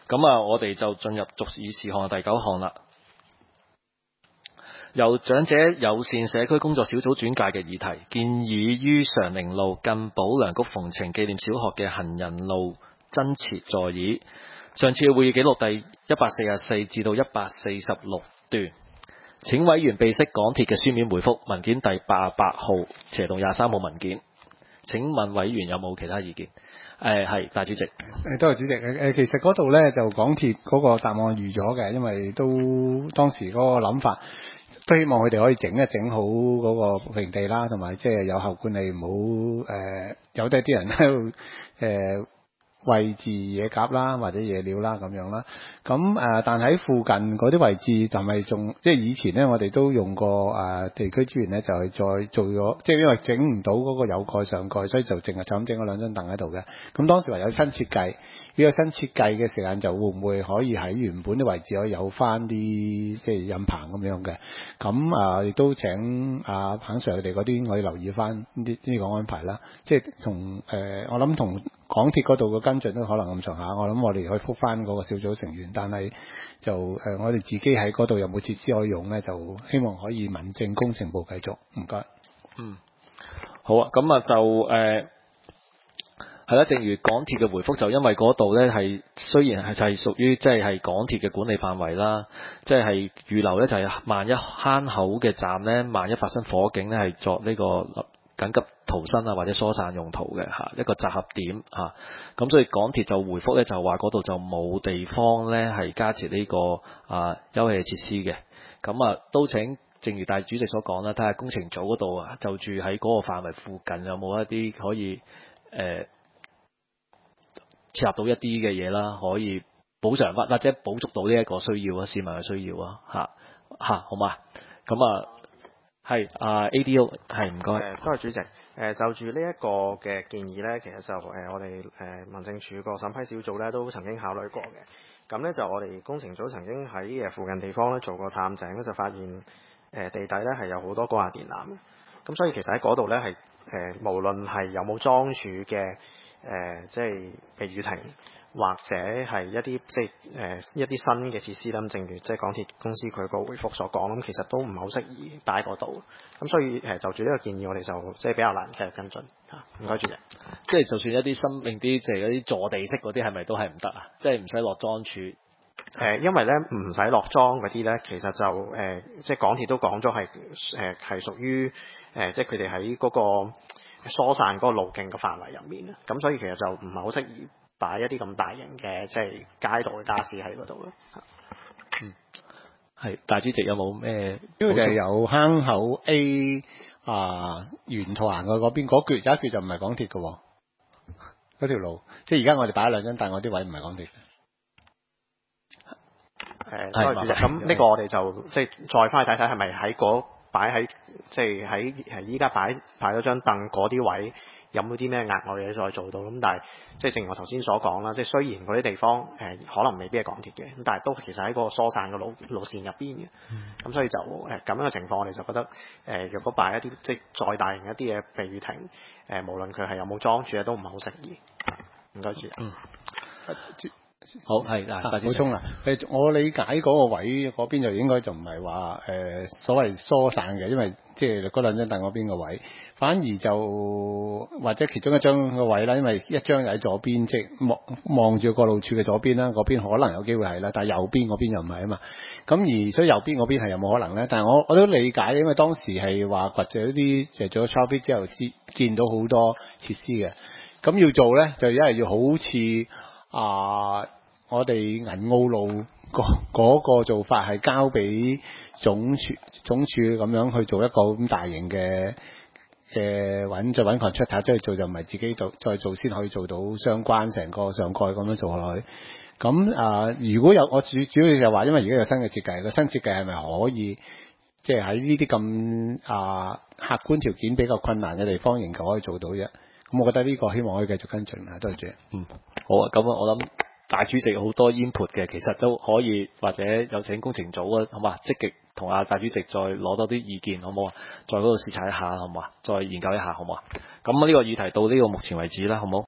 咁啊，我哋就進入逐議事項第9項啦。由長者友善社區工作小組轉介嘅議題，建議於常寧路近保良局馮程紀念小學嘅行人路增設座椅。上次嘅會議記錄第144至到146段，請委員備悉港鐵嘅書面回覆文件第88號斜洞23號文件。請問委員有冇其他意見？係大主席。 多謝主席。其實嗰度咧就港鐵嗰個答案預咗嘅，因為都當時嗰個諗法都希望佢哋可以整好嗰個平地啦，同埋即係有效管理，唔好有得啲人喺度位置野鴿啦，或者野鳥啦咁樣啦。咁但喺附近嗰啲位置就咪仲即係以前咧，我哋都用過地區資源咧，就係再做咗，即係因為整唔到嗰個有蓋上蓋，所以就淨係就咁整咗2張凳喺度嘅。咁當時話有新設計，呢個新設計嘅時間就會唔會可以喺原本啲位置可以有翻啲即係引棚咁樣嘅？咁亦都請彭 Sir 佢哋嗰啲可以留意翻呢個安排啦。即係同我諗同港鐵嗰度嘅跟進都可能咁上下，我諗我哋可以覆翻嗰個小組成員，但係就我哋自己喺嗰度有冇設施可以用咧，就希望可以民政工程部繼續。唔該。 好啊，咁啊就係啦，正如港鐵嘅回覆，就因為嗰度咧係雖然係屬於即係港鐵嘅管理範圍啦，即係預留咧就係萬一坑口嘅站咧，萬一發生火警咧係作呢個緊急逃生或者疏散用途嘅一個集合點咁所以港鐵就回覆咧就話嗰度就冇地方咧係加設呢個休憩設施嘅。咁都請正如大主席所講啦，睇下工程組嗰度就住喺嗰個範圍附近有冇一啲可以切合到一啲嘅嘢啦，可以補償或者補足到呢一個需要市民嘅需要好嘛？咁係ADO 係唔該。 多謝主席。就住呢一個嘅建議呢，其實就我哋民政處個審批小組呢都曾經考慮過嘅。咁呢，就我哋工程組曾經喺附近地方呢做過探井，就發現地底呢係有好多高壓電纜嘅。咁所以其實喺嗰度呢係無論係有冇裝儲嘅即係避雨亭，或者係一啲即係一啲新嘅設施啦。正如即係港鐵公司佢個回覆所講，咁其實都唔係好適宜擺喺嗰度。咁所以就住呢個建議，我哋就即係比較難繼續跟進嚇。唔該主席。 即係就算一啲新穎啲，即係嗰啲坐地式嗰啲，係咪都係唔得啊？即係唔使落樁柱。 因為咧唔使落樁嗰啲咧，其實就即係港鐵都講咗係屬於即係佢哋喺嗰個疏散嗰個路徑嘅範圍入面。咁所以其實就唔係好適宜擺一啲咁大型嘅即係街道嘅傢俬喺嗰度咯。 係，大主席有冇咩？ 因為就係由坑口 A 沿途行過嗰邊嗰橛，有一橛就唔係港鐵嘅喎，嗰條路。即係而家我哋擺咗2張凳，嗰啲位唔係港鐵嘅。 多謝主席。咁呢個我哋就即係再翻去睇睇係咪喺擺喺即係喺依家擺咗張凳嗰啲位有冇啲咩額外嘢再做到。咁但係即係正如我頭先所講啦，即係雖然嗰啲地方可能未必係港鐵嘅，咁但係都其實喺嗰個疏散嘅路線入邊嘅。咁所以就咁樣嘅情況，我哋就覺得若果擺一啲即係再大型一啲嘅避雨亭，無論佢係有冇裝住都唔係好適宜。唔該主席。 好係補充啦。我理解嗰個位嗰邊就應該就唔係話所謂疏散嘅，因為即係嗰2張凳嗰邊個位，反而就或者其中一張個位啦，因為一張喺左邊，即係望住過路處嘅左邊啦，嗰邊可能有機會係啦，但係右邊嗰邊又唔係啊嘛。咁而所以右邊嗰邊係有冇可能咧？但係我都理解，因為當時係話掘咗啲做咗 traffic 之後，見到好多設施嘅。咁要做咧，就一係要好似我哋銀澳路嗰個做法係交俾總署咁樣去做一個咁大型嘅揾 contractor 出去做，就唔係自己再做先可以做到相關成個上蓋咁樣做落去。咁如果有我主要就話，因為而家有新嘅設計，個新設計係咪可以即係喺呢啲咁客觀條件比較困難嘅地方，仍舊可以做到啫？咁我覺得呢個希望可以繼續跟進啊。多謝。 好啊。咁我諗大主席好多 input 嘅，其實都可以或者有請工程組啊，好嘛？積極同大主席再攞多啲意見，好唔好啊？在嗰度視察一下，好唔好啊？再研究一下，好唔好啊？咁呢個議題到呢個目前為止啦，好唔好？